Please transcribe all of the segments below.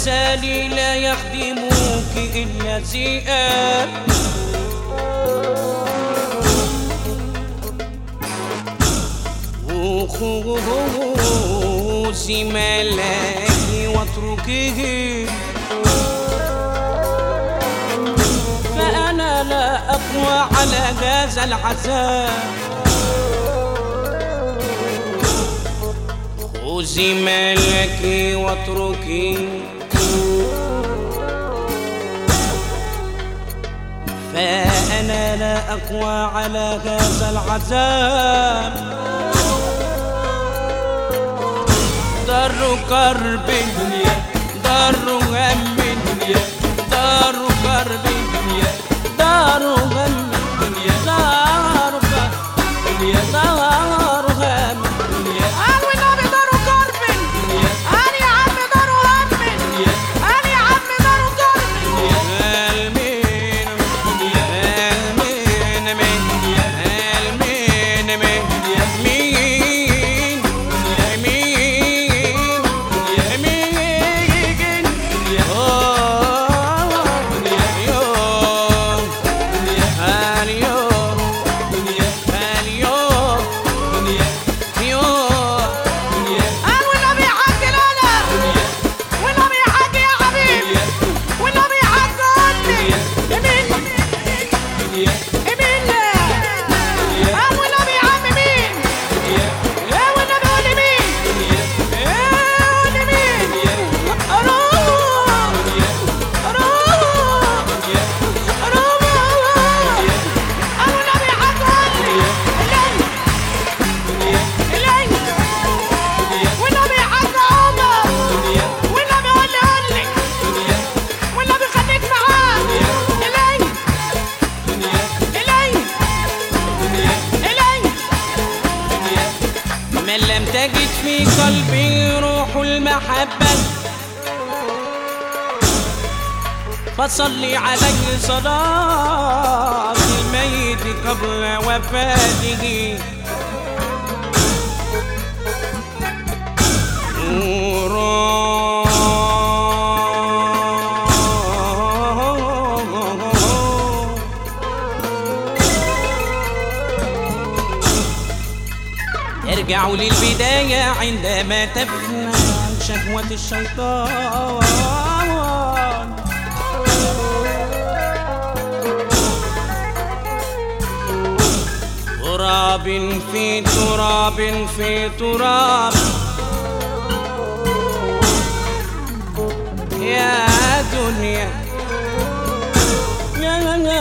والمسالي لا يخدموك إلا ذئاب. خذي ملاكي واتركيه، فأنا لا أقوى على هذا العذاب. خذي ملاكي واتركيه، فأنا لا أقوى على هذا العذاب. دار كرب الدنيا، دار هم الدنيا، دار كرب الدنيا، دار هم الدنيا، دار كرب الدنيا، دار هم الدنيا. والنبي دار كرب الدنيا، أنا يا عم دار هم الدنيا، أنا يا عم دار كرب الدنيا. المين المين المين المين من لم تجد في قلبي روح المحبة فصلي عليه صلاة الميت قبل وفاته. ارجعوا للبداية عندما تفنى شهوة الشيطان. تراب في تراب في تراب يا دنيا يا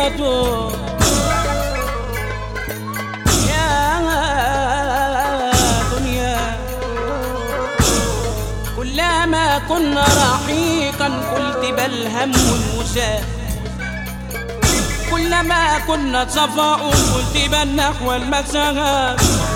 دنيا. كلما كنا رحيقا قلت بل هم المساء، كلما كنا صفاء قلت بل نحو المساء،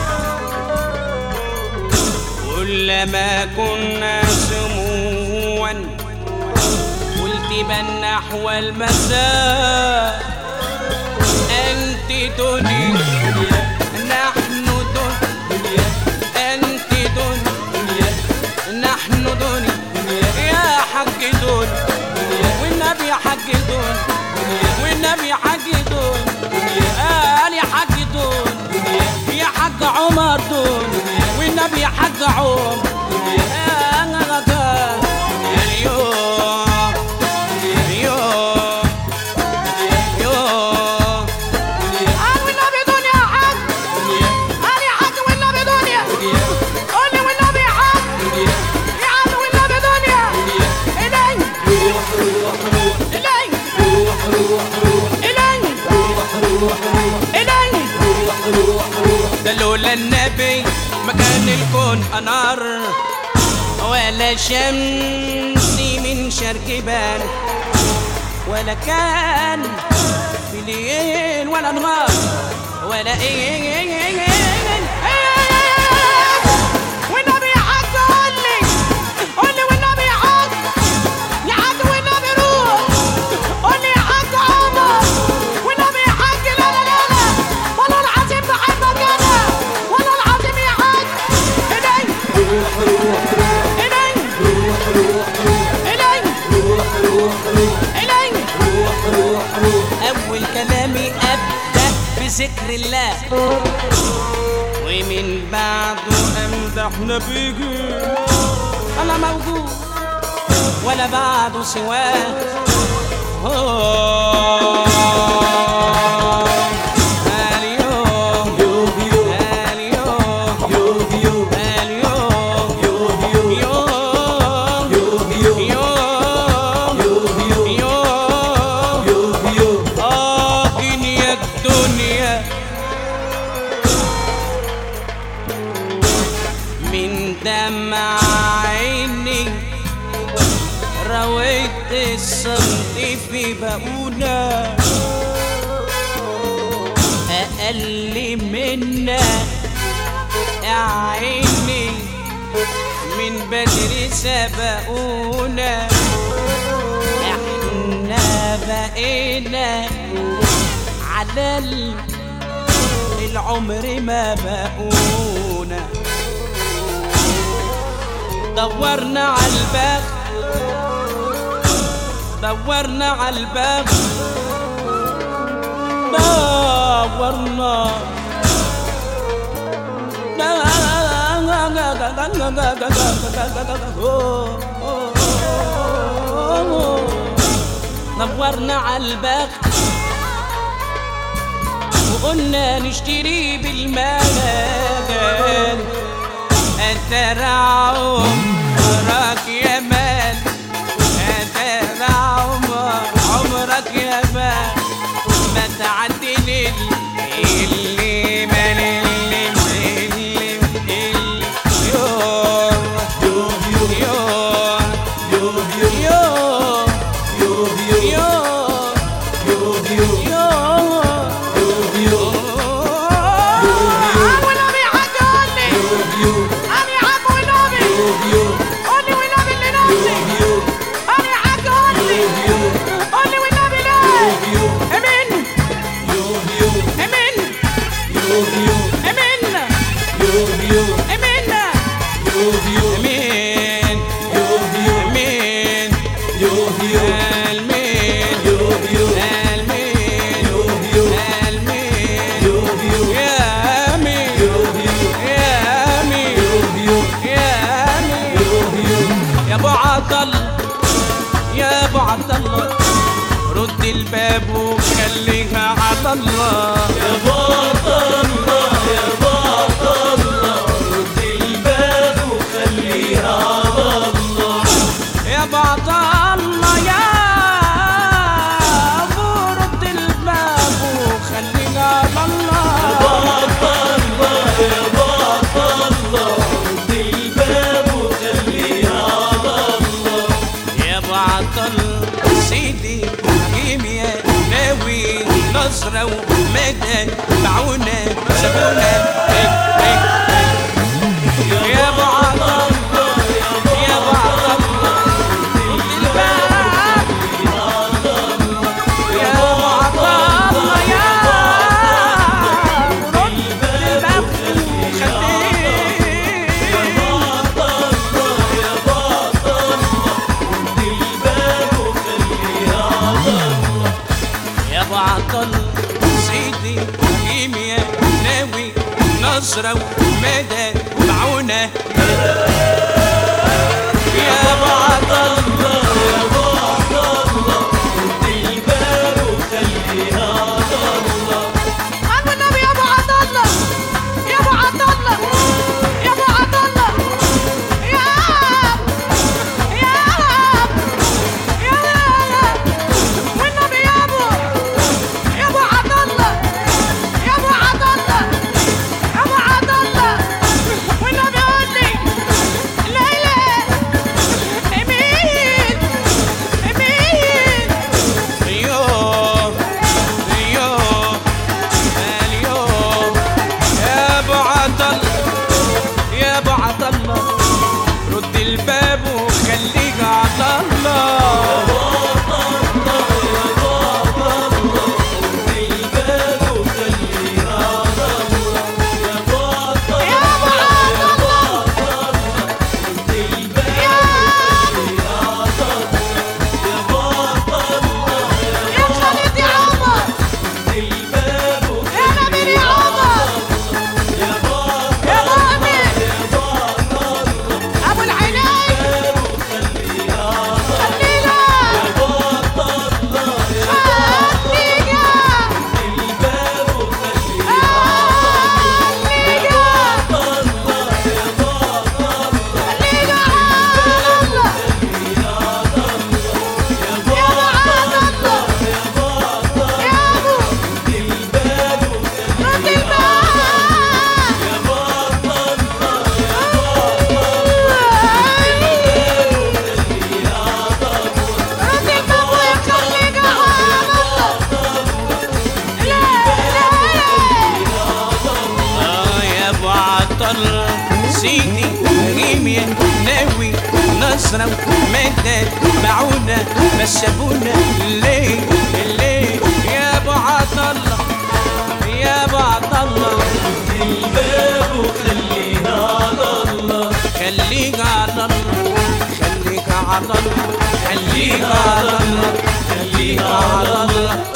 كلما كنا سموا قلت بل نحو المساء. أنت دنيا نحن دنيا، أنت دنيا نحن دنيا، يا حق دنيا والنبي حق دنيا والنبي حق دنيا، أنا حق دنيا يا حق عمر دنيا والنبي حق عمر أنا غدار اليوم اليوم اليوم. أنا والنبي دنيا حق، أنا حق والنبي دنيا، قولي والنبي حق يا عم والنبي دنيا. إلي إلي ده لولا النبي ما كان الكون أنار ولا شمسي من شرق بان، ولا كان في ليل ولا نهار ولا والنبي حق، قولي والنبي حق يا حق والنبي روح، قولي يا حق عمر والنبي حق. لا لا لا لا والله العظيم بحبك أنا، والله العظيم يا حق. إلي إلي إلي أول كلامي أبدأ بذكر الله، ومن بعده أمدح نبيجي. أنا موجود ولا بعده سواه. من دمع عيني رويت الصمت في بقونا، أقل منا يا عيني من بدري سبقونا. احنا بقينا على العمر ما بقونا، دورنا عالبخت دورنا عالبخت دورنا دورنا عالبخت وقلنا نشتري بالمال. أترى عمرك يا مال، أترى عمرك يا مال، ما تعدل اللي مال يا ابو عبد الله، رد الباب وخليها على الله. يا ابو عبد الله يا ابو عبد الله، رد الباب وخليها على الله. يا ابو عبد الله يا ابو رد الباب وخليها على الله. يا ابو عبد الله رد الباب وخليها على الله. يا ابو عبد الله سيدي حكيم يا ناوي نصرة ومدن معونا سابونا. يا ابو عبد الله يا ابو عبد الله رد الباب. يا ابو عبد الله يا رد الباب يا ابو عبد الله سيدي حكيم يا ناوي نصرة ومدن معونا. يا ابو عبد الله يا ابو عبد الله رد الباب وخليها على الله. قلب النبي يا ابو عبد الله يا ابو عبد الله يا ابو عبد الله يا والنبي يا ابو عبد الله يا ابو عبد الله يا ابو عبد الله والنبي قول لي ليلى مين سيدي كريم يا ناوي نصرة ومدد معونا ما سابونا ليه ليه يا ابو عبد الله يا ابو عبد الله الباب وخليها على الله خليك على الله خليك على الله خليك على الله خليك على الله